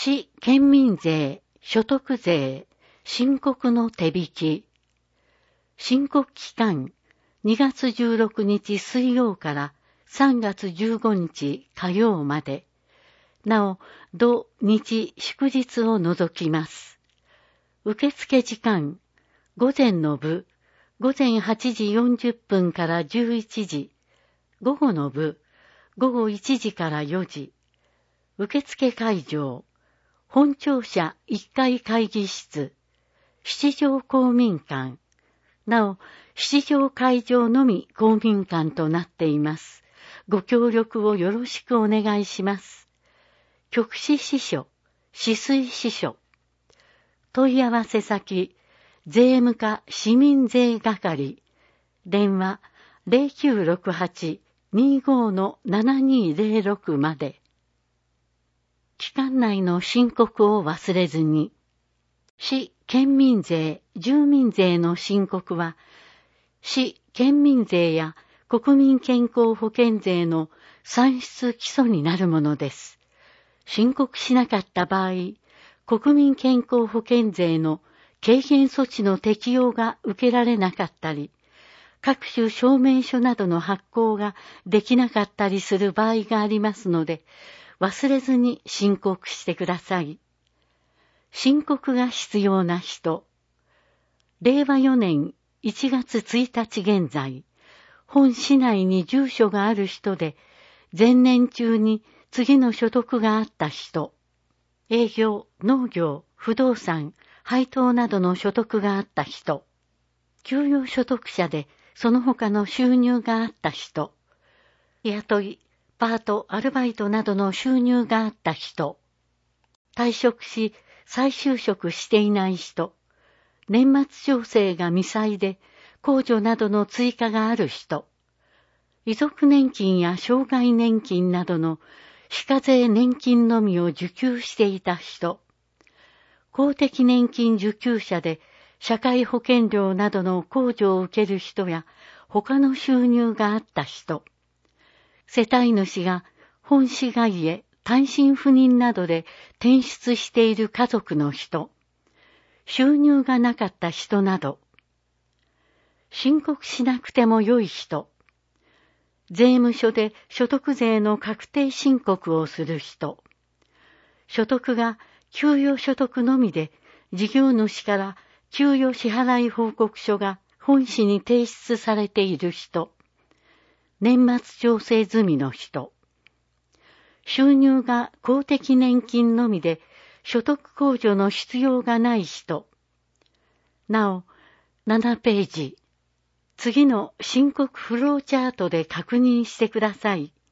市県民税、所得税、申告の手引き。申告期間、2月16日水曜から3月15日火曜まで。なお、土日祝日を除きます。受付時間、午前の部、午前8時40分から11時、午後の部、午後1時から4時。受付会場、本庁舎1階会議室、七条公民館。なお、七条会場のみ公民館となっています。ご協力をよろしくお願いします。局支支所、止水支所。問い合わせ先、税務課市民税係。電話、0968-25-7206まで。期間内の申告を忘れずに。市、県民税、住民税の申告は、市、県民税や国民健康保険税の算出基礎になるものです。申告しなかった場合、国民健康保険税の軽減措置の適用が受けられなかったり、各種証明書などの発行ができなかったりする場合がありますので、忘れずに申告してください。申告が必要な人。令和4年1月1日現在、本市内に住所がある人で、前年中に次の所得があった人。営業、農業、不動産、配当などの所得があった人。給与所得者でその他の収入があった人。雇い、パート、アルバイトなどの収入があった人。退職し、再就職していない人。年末調整が未済で、控除などの追加がある人。遺族年金や障害年金などの非課税年金のみを受給していた人。公的年金受給者で社会保険料などの控除を受ける人や他の収入があった人。世帯主が本市外へ単身赴任などで転出している家族の人。収入がなかった人など。申告しなくてもよい人。税務署で所得税の確定申告をする人。所得が給与所得のみで事業主から給与支払い報告書が本市に提出されている人。年末調整済みの人。収入が公的年金のみで所得控除の必要がない人。なお、7ページ。次の申告フローチャートで確認してください。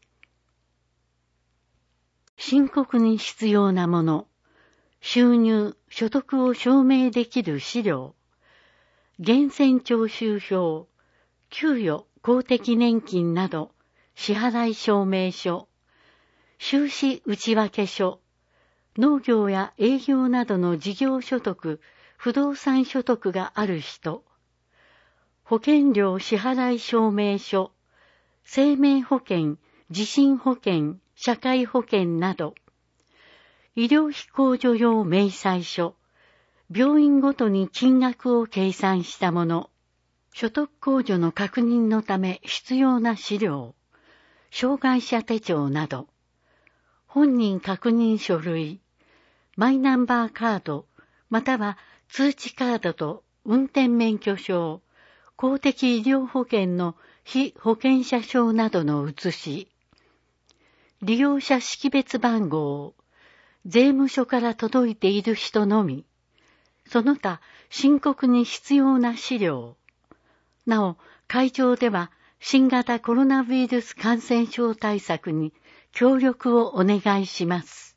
申告に必要なもの。収入、所得を証明できる資料。源泉徴収票、給与、公的年金など、支払い証明書、収支内訳書、農業や営業などの事業所得、不動産所得がある人、保険料支払い証明書、生命保険、地震保険、社会保険など、医療費控除用明細書、病院ごとに金額を計算したもの、所得控除の確認のため必要な資料、障害者手帳など、本人確認書類、マイナンバーカード、または通知カードと運転免許証、公的医療保険の被保険者証などの写し、利用者識別番号、税務署から届いている人のみ、その他申告に必要な資料。なお、会場では新型コロナウイルス感染症対策に協力をお願いします。